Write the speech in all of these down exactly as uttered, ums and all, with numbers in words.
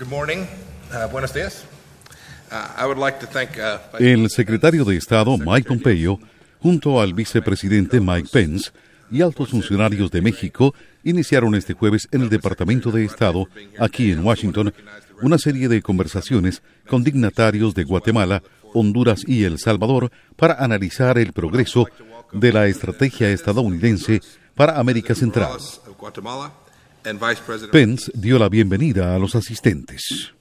Good morning. Uh, buenos días. Uh, I would like to thank, uh, El secretario de Estado Mike Pompeo, junto al vicepresidente Mike Pence y altos funcionarios de México, iniciaron este jueves en el Departamento de Estado, aquí en Washington, una serie de conversaciones con dignatarios de Guatemala, Honduras y El Salvador para analizar el progreso de la estrategia estadounidense para América Central. Pence dio la bienvenida a los asistentes.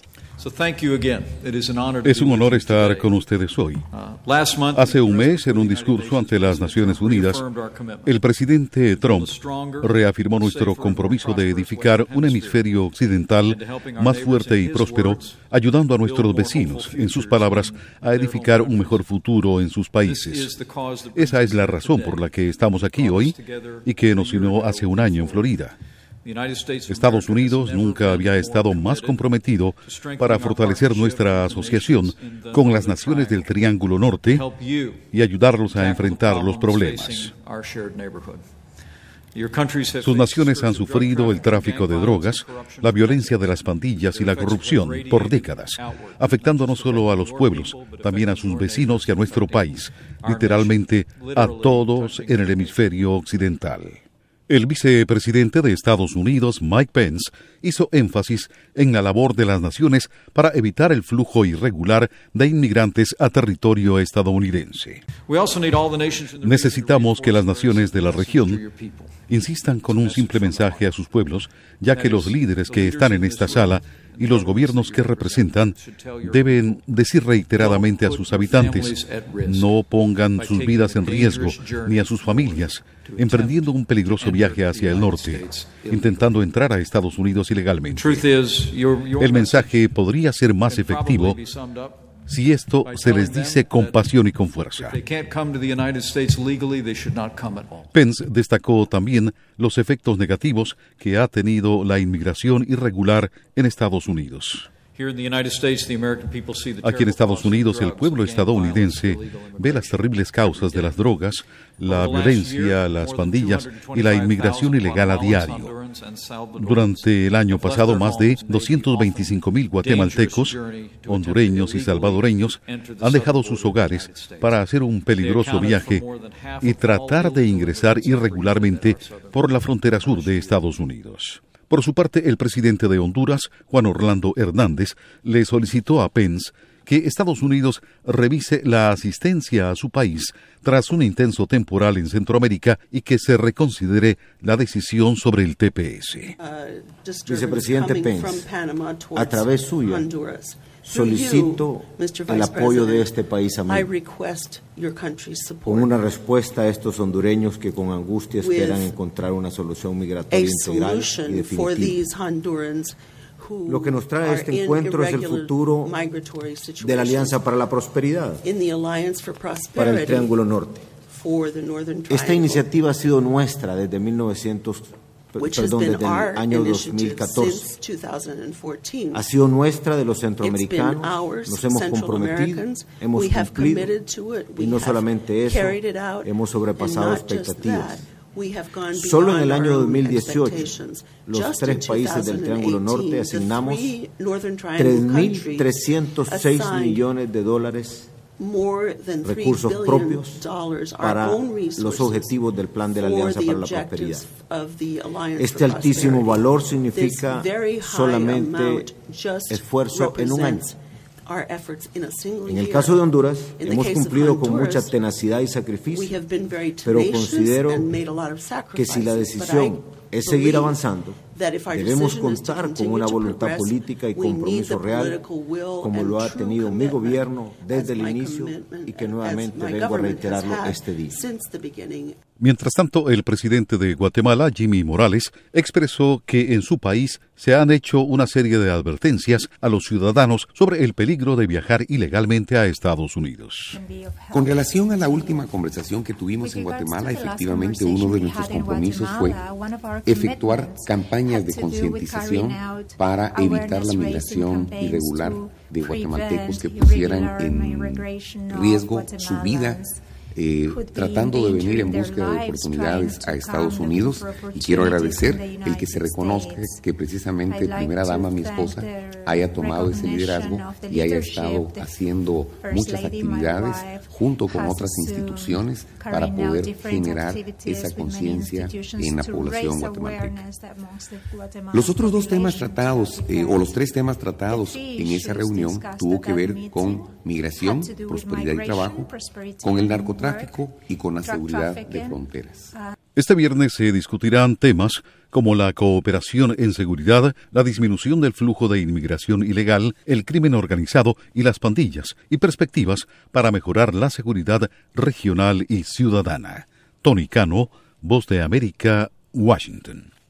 Es un honor estar con ustedes hoy. Hace un mes, en un discurso ante las Naciones Unidas, el presidente Trump reafirmó nuestro compromiso de edificar un hemisferio occidental más fuerte y próspero, ayudando a nuestros vecinos, en sus palabras, a edificar un mejor futuro en sus países. Esa es la razón por la que estamos aquí hoy y que nos unió hace un año en Florida. Estados Unidos nunca había estado más comprometido para fortalecer nuestra asociación con las naciones del Triángulo Norte y ayudarlos a enfrentar los problemas. Sus naciones han sufrido el tráfico de drogas, la violencia de las pandillas y la corrupción por décadas, afectando no solo a los pueblos, también a sus vecinos y a nuestro país, literalmente a todos en el hemisferio occidental. El vicepresidente de Estados Unidos, Mike Pence, hizo énfasis en la labor de las naciones para evitar el flujo irregular de inmigrantes a territorio estadounidense. Necesitamos que las naciones de la región insistan con un simple mensaje a sus pueblos, ya que los líderes que están en esta sala y los gobiernos que representan deben decir reiteradamente a sus habitantes: no pongan sus vidas en riesgo, ni a sus familias, emprendiendo un peligroso viaje hacia el norte, intentando entrar a Estados Unidos ilegalmente. El mensaje podría ser más efectivo si esto se les dice con pasión y con fuerza. Pence destacó también los efectos negativos que ha tenido la inmigración irregular en Estados Unidos. Aquí en Estados Unidos, el pueblo estadounidense ve las terribles causas de las drogas, la violencia, las pandillas y la inmigración ilegal a diario. Durante el año pasado, más de doscientos veinticinco mil guatemaltecos, hondureños y salvadoreños han dejado sus hogares para hacer un peligroso viaje y tratar de ingresar irregularmente por la frontera sur de Estados Unidos. Por su parte, el presidente de Honduras, Juan Orlando Hernández, le solicitó a Pence que Estados Unidos revise la asistencia a su país tras un intenso temporal en Centroamérica y que se reconsidere la decisión sobre el T P S. Vicepresidente Pence, a través suyo, solicito el apoyo de este país amigo con una respuesta a estos hondureños que con angustia esperan encontrar una solución migratoria integral y definitiva. Lo que nos trae este encuentro es el futuro de la Alianza para la Prosperidad, para el Triángulo Norte. Esta iniciativa ha sido nuestra desde mil novecientos Perdón, desde el año dos mil catorce. Ha sido nuestra de los centroamericanos, nos hemos comprometido, hemos cumplido, y no solamente eso, hemos sobrepasado expectativas. Solo en el año dos mil dieciocho, los tres países del Triángulo Norte asignamos tres mil trescientos seis millones de dólares recursos propios para los objetivos del Plan de la Alianza para la Prosperidad. Este altísimo valor significa solamente esfuerzo en un año. En el caso de Honduras, hemos cumplido con mucha tenacidad y sacrificio, pero considero que si la decisión es seguir avanzando, debemos contar con una voluntad política y compromiso real, como lo ha tenido mi gobierno desde el inicio y que nuevamente vengo a reiterarlo este día. Mientras tanto, el presidente de Guatemala, Jimmy Morales, expresó que en su país se han hecho una serie de advertencias a los ciudadanos sobre el peligro de viajar ilegalmente a Estados Unidos. Con relación a la última conversación que tuvimos en Guatemala, efectivamente uno de nuestros compromisos fue efectuar campañas de concientización para evitar la migración irregular de guatemaltecos que pusieran en riesgo su vida eh, tratando de venir en búsqueda de oportunidades a Estados Unidos, y quiero agradecer el que se reconozca que precisamente primera dama, mi esposa, haya tomado ese liderazgo y haya estado haciendo muchas actividades junto con otras instituciones para poder generar esa conciencia en la población guatemalteca. Los otros dos temas tratados, eh, o los tres temas tratados en esa reunión, tuvo que ver con migración, prosperidad y trabajo, con el narcotráfico y con la seguridad de fronteras. Este viernes se discutirán temas como la cooperación en seguridad, la disminución del flujo de inmigración ilegal, el crimen organizado y las pandillas, y perspectivas para mejorar la seguridad regional y ciudadana. Tony Cano, Voz de América, Washington.